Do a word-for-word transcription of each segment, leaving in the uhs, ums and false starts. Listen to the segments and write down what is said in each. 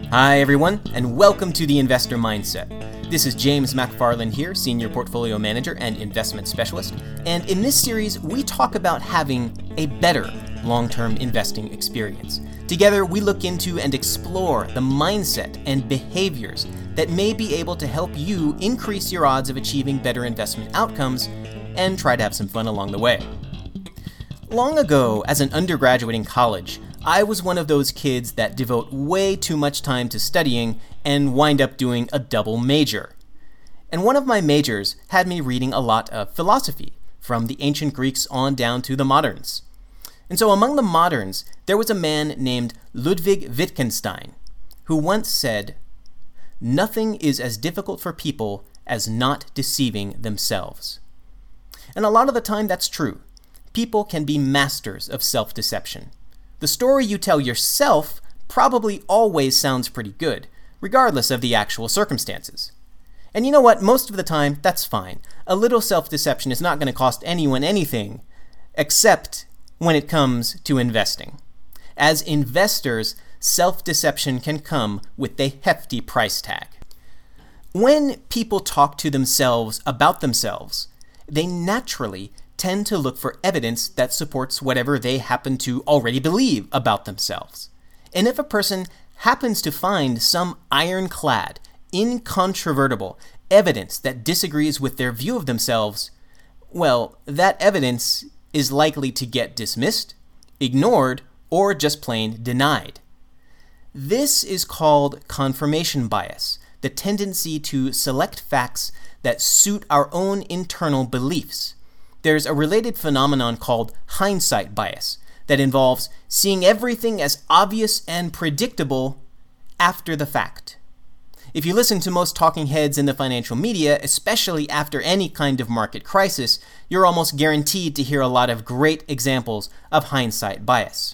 Hi everyone, and welcome to the Investor Mindset. This is James McFarland here, Senior Portfolio Manager and Investment Specialist, and in this series we talk about having a better long-term investing experience. Together we look into and explore the mindset and behaviors that may be able to help you increase your odds of achieving better investment outcomes and try to have some fun along the way. Long ago, as an undergraduate in college, I was one of those kids that devote way too much time to studying and wind up doing a double major. And one of my majors had me reading a lot of philosophy, from the ancient Greeks on down to the moderns. And so among the moderns, there was a man named Ludwig Wittgenstein, who once said, "Nothing is as difficult for people as not deceiving themselves." And a lot of the time that's true. People can be masters of self-deception. The story you tell yourself probably always sounds pretty good, regardless of the actual circumstances. And you know what? Most of the time, that's fine. A little self-deception is not going to cost anyone anything, except when it comes to investing. As investors, self-deception can come with a hefty price tag. When people talk to themselves about themselves, they naturally tend to look for evidence that supports whatever they happen to already believe about themselves. And if a person happens to find some ironclad, incontrovertible evidence that disagrees with their view of themselves, well, that evidence is likely to get dismissed, ignored, or just plain denied. This is called confirmation bias, the tendency to select facts that suit our own internal beliefs. There's a related phenomenon called hindsight bias that involves seeing everything as obvious and predictable after the fact. If you listen to most talking heads in the financial media, especially after any kind of market crisis, you're almost guaranteed to hear a lot of great examples of hindsight bias.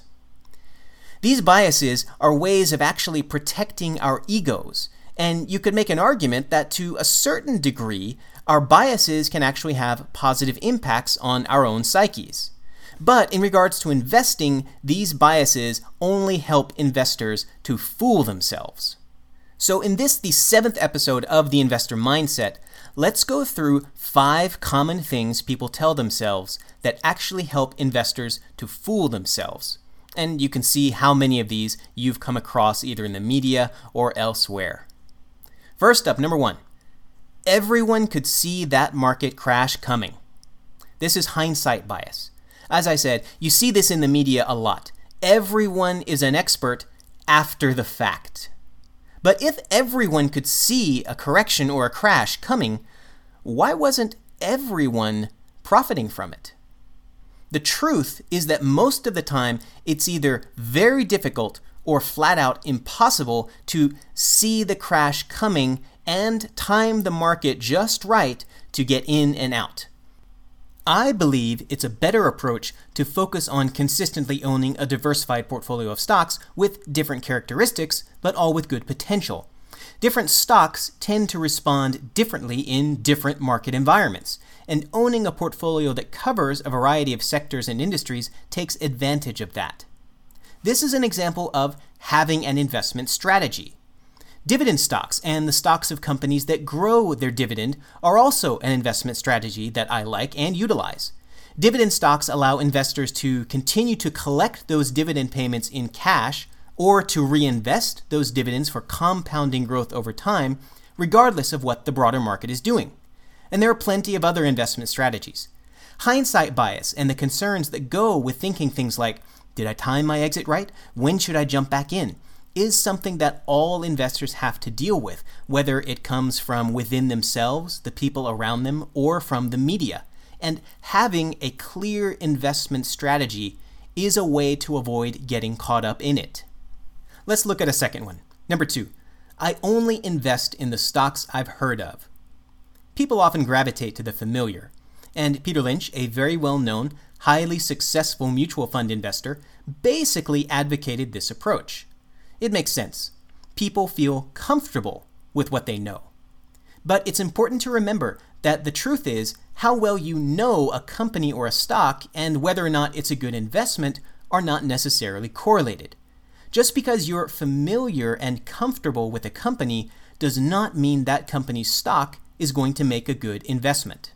These biases are ways of actually protecting our egos, and you could make an argument that to a certain degree, our biases can actually have positive impacts on our own psyches. But in regards to investing, these biases only help investors to fool themselves. So in this, the seventh episode of The Investor Mindset, let's go through five common things people tell themselves that actually help investors to fool themselves. And you can see how many of these you've come across either in the media or elsewhere. First up, number one. Everyone could see that market crash coming. This is hindsight bias. As I said, you see this in the media a lot. Everyone is an expert after the fact. But if everyone could see a correction or a crash coming, why wasn't everyone profiting from it? The truth is that most of the time, it's either very difficult or flat out impossible to see the crash coming and time the market just right to get in and out. I believe it's a better approach to focus on consistently owning a diversified portfolio of stocks with different characteristics, but all with good potential. Different stocks tend to respond differently in different market environments, and owning a portfolio that covers a variety of sectors and industries takes advantage of that. This is an example of having an investment strategy. Dividend stocks and the stocks of companies that grow their dividend are also an investment strategy that I like and utilize. Dividend stocks allow investors to continue to collect those dividend payments in cash or to reinvest those dividends for compounding growth over time, regardless of what the broader market is doing. And there are plenty of other investment strategies. Hindsight bias and the concerns that go with thinking things like, did I time my exit right? When should I jump back in? Is something that all investors have to deal with, whether it comes from within themselves, the people around them, or from the media. And having a clear investment strategy is a way to avoid getting caught up in it. Let's look at a second one. Number two, I only invest in the stocks I've heard of. People often gravitate to the familiar. And Peter Lynch, a very well-known, highly successful mutual fund investor, basically advocated this approach. It makes sense. People feel comfortable with what they know. But it's important to remember that the truth is how well you know a company or a stock and whether or not it's a good investment are not necessarily correlated. Just because you're familiar and comfortable with a company does not mean that company's stock is going to make a good investment.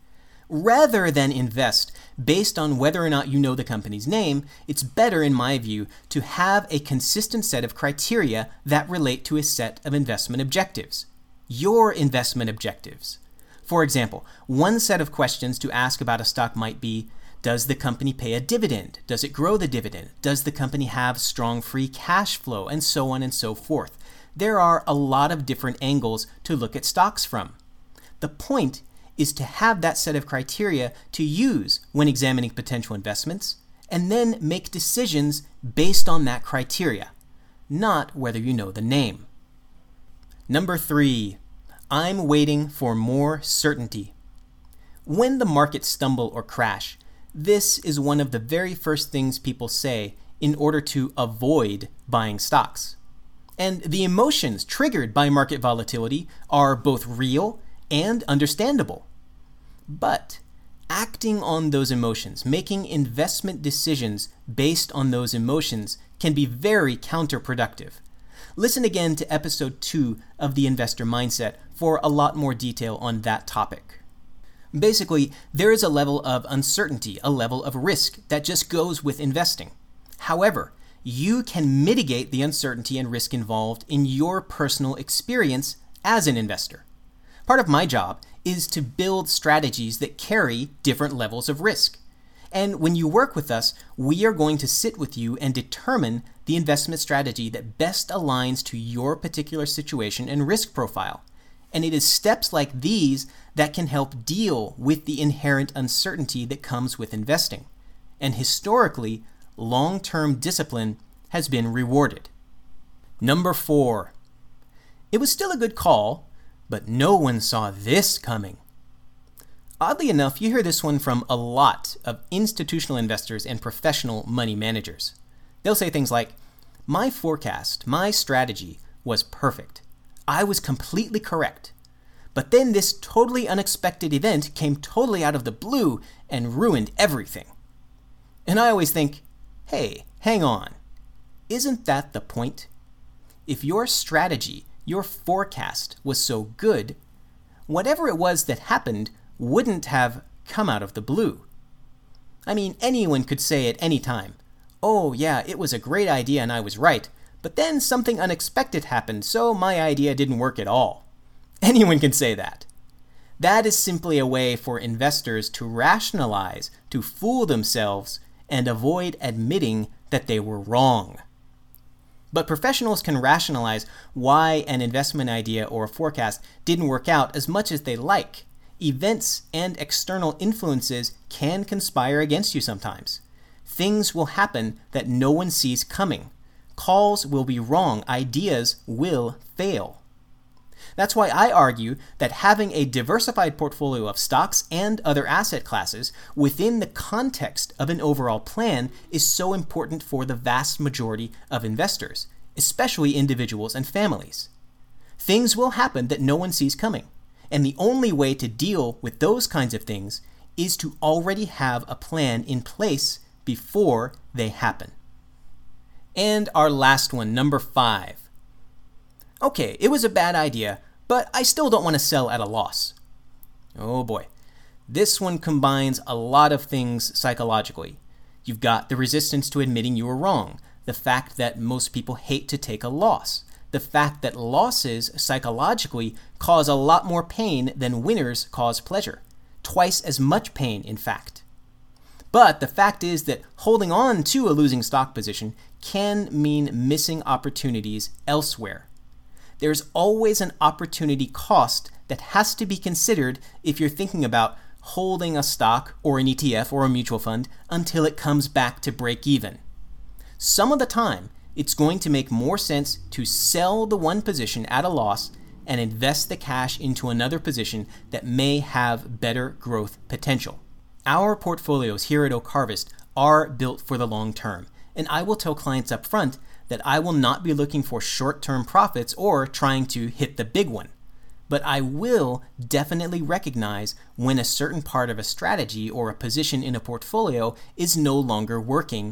Rather than invest based on whether or not you know the company's name, it's better, in my view, to have a consistent set of criteria that relate to a set of investment objectives. Your investment objectives. For example, one set of questions to ask about a stock might be, does the company pay a dividend? Does it grow the dividend? Does the company have strong free cash flow? And so on and so forth. There are a lot of different angles to look at stocks from. The point is to have that set of criteria to use when examining potential investments, and then make decisions based on that criteria, not whether you know the name. Number three, I'm waiting for more certainty. When the markets stumble or crash, this is one of the very first things people say in order to avoid buying stocks. And the emotions triggered by market volatility are both real and understandable. But acting on those emotions, making investment decisions based on those emotions, can be very counterproductive. Listen again to episode two of The Investor Mindset for a lot more detail on that topic. Basically, there is a level of uncertainty, a level of risk that just goes with investing. However, you can mitigate the uncertainty and risk involved in your personal experience as an investor. Part of my job is to build strategies that carry different levels of risk. And when you work with us, we are going to sit with you and determine the investment strategy that best aligns to your particular situation and risk profile. And it is steps like these that can help deal with the inherent uncertainty that comes with investing. And historically, long-term discipline has been rewarded. Number four, it was still a good call, but no one saw this coming. Oddly enough, you hear this one from a lot of institutional investors and professional money managers. They'll say things like, my forecast, my strategy was perfect. I was completely correct. But then this totally unexpected event came totally out of the blue and ruined everything. And I always think, hey, hang on. Isn't that the point? If your strategy, your forecast was so good, whatever it was that happened wouldn't have come out of the blue. I mean, anyone could say at any time, oh yeah, it was a great idea and I was right, but then something unexpected happened, so my idea didn't work at all. Anyone can say that. That is simply a way for investors to rationalize, to fool themselves, and avoid admitting that they were wrong. But professionals can rationalize why an investment idea or a forecast didn't work out as much as they like. Events and external influences can conspire against you sometimes. Things will happen that no one sees coming. Calls will be wrong. Ideas will fail. That's why I argue that having a diversified portfolio of stocks and other asset classes within the context of an overall plan is so important for the vast majority of investors, especially individuals and families. Things will happen that no one sees coming, and the only way to deal with those kinds of things is to already have a plan in place before they happen. And our last one, number five. Okay, it was a bad idea, but I still don't want to sell at a loss. Oh boy. This one combines a lot of things psychologically. You've got the resistance to admitting you were wrong, the fact that most people hate to take a loss, the fact that losses psychologically cause a lot more pain than winners cause pleasure. Twice as much pain, in fact. But the fact is that holding on to a losing stock position can mean missing opportunities elsewhere. There's always an opportunity cost that has to be considered if you're thinking about holding a stock or an E T F or a mutual fund until it comes back to break even. Some of the time, it's going to make more sense to sell the one position at a loss and invest the cash into another position that may have better growth potential. Our portfolios here at Oak Harvest are built for the long term, and I will tell clients up front that I will not be looking for short-term profits or trying to hit the big one. But I will definitely recognize when a certain part of a strategy or a position in a portfolio is no longer working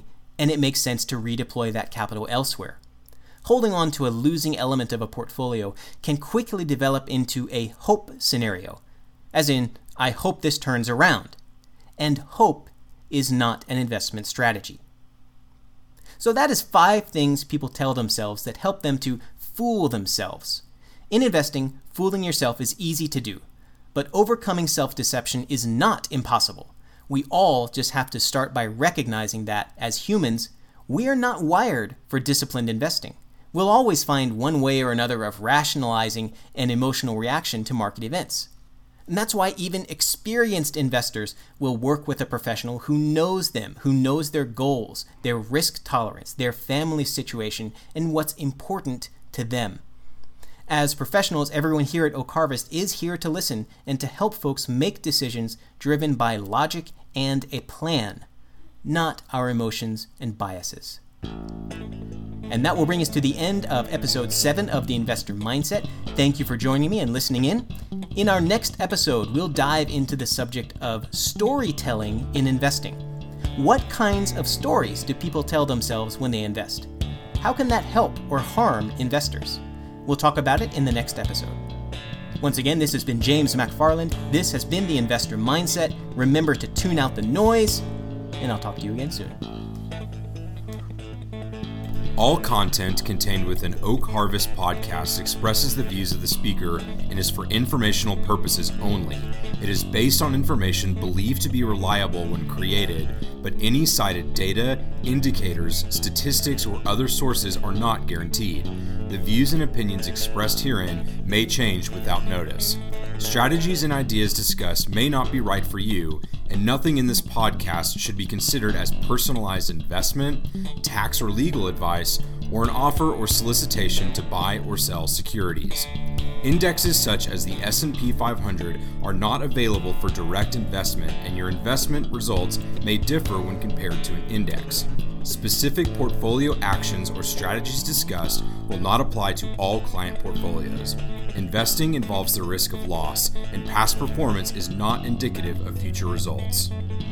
and it makes sense to redeploy that capital elsewhere. Holding on to a losing element of a portfolio can quickly develop into a hope scenario, as in, I hope this turns around. And hope is not an investment strategy. So that is five things people tell themselves that help them to fool themselves. In investing, fooling yourself is easy to do, but overcoming self-deception is not impossible. We all just have to start by recognizing that, as humans, we are not wired for disciplined investing. We'll always find one way or another of rationalizing an emotional reaction to market events. And that's why even experienced investors will work with a professional who knows them, who knows their goals, their risk tolerance, their family situation, and what's important to them. As professionals, everyone here at Oak Harvest is here to listen and to help folks make decisions driven by logic and a plan, not our emotions and biases. And that will bring us to the end of episode seven of The Investor Mindset. Thank you for joining me and listening in. In our next episode, we'll dive into the subject of storytelling in investing. What kinds of stories do people tell themselves when they invest? How can that help or harm investors? We'll talk about it in the next episode. Once again, this has been James McFarland. This has been The Investor Mindset. Remember to tune out the noise, and I'll talk to you again soon. All content contained within Oak Harvest podcast expresses the views of the speaker and is for informational purposes only. It is based on information believed to be reliable when created, but any cited data, indicators, statistics, or other sources are not guaranteed. The views and opinions expressed herein may change without notice. Strategies and ideas discussed may not be right for you, and nothing in this podcast should be considered as personalized investment, tax or legal advice, or an offer or solicitation to buy or sell securities. Indexes such as the S and P five hundred are not available for direct investment, and your investment results may differ when compared to an index. Specific portfolio actions or strategies discussed will not apply to all client portfolios. Investing involves the risk of loss, and past performance is not indicative of future results.